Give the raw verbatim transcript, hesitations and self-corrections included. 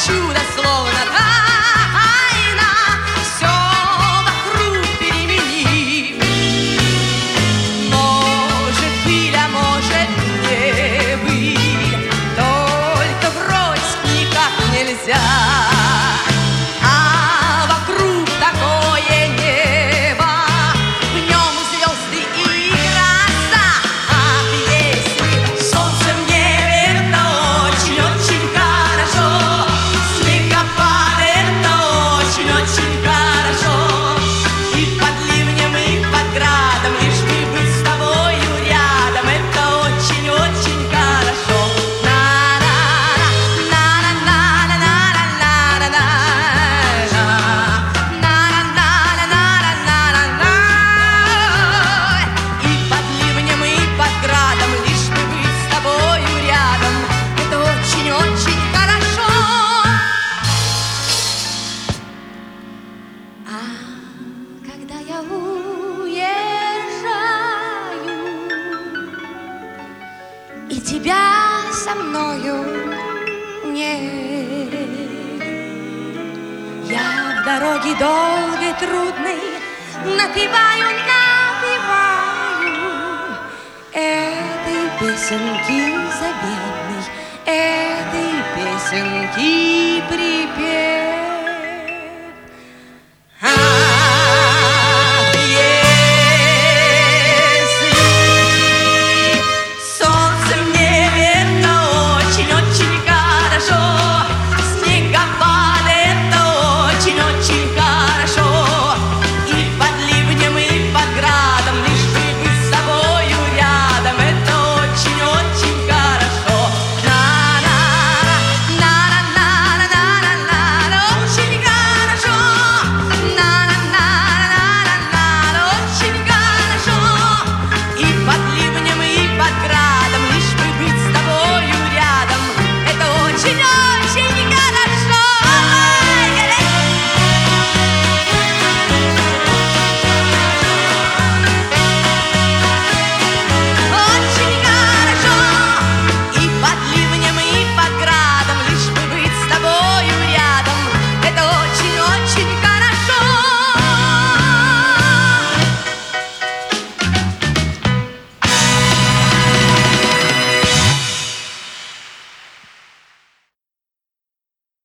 чудо, словно тайна, все вокруг переменив. Может быть, а может не быть, только брось никак нельзя. И тебя со мною нет. Я в дороге долгой, трудной напеваю, напеваю этой песенки заветной, этой песенки припев.